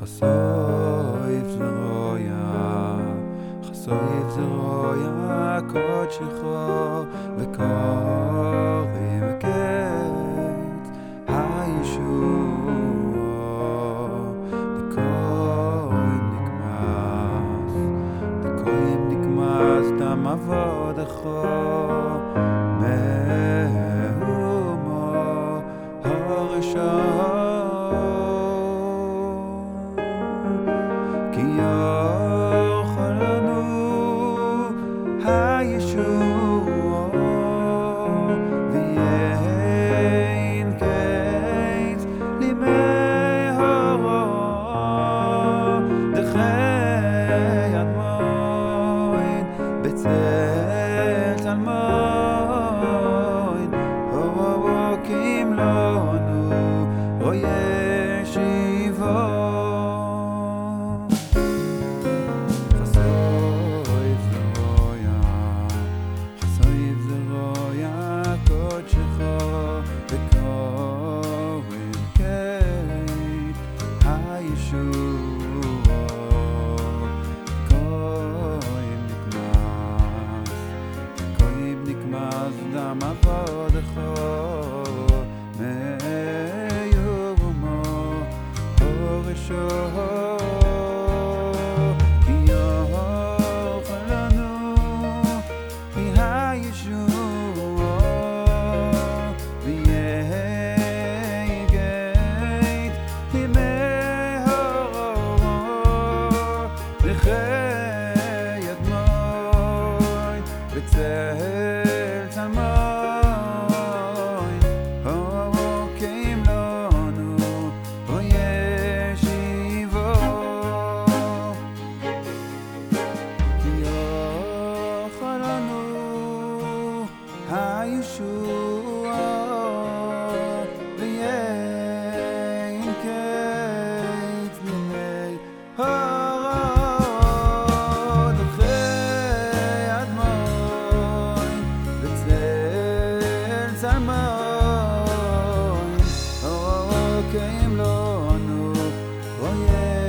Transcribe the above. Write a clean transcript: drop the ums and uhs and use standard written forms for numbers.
חסויף זרויה קודשךו וקוראים קץ הישוע דקוים נקמס דם עבודךו מהומו הראשון כי יאכלנו הישוע ואין קץ לימי הורו דחי אדמוין בצל תלמוין הורוקים לנו רואי שיבו דם עבודךו מיומו הראשו כי יאכלנו מהישוע ויהי גט לימי הורו דחי אדמוין בצל הישוע ויין קץ לימי הורו דחי אדמוין בצל צלמוין הורוקים לנו רואי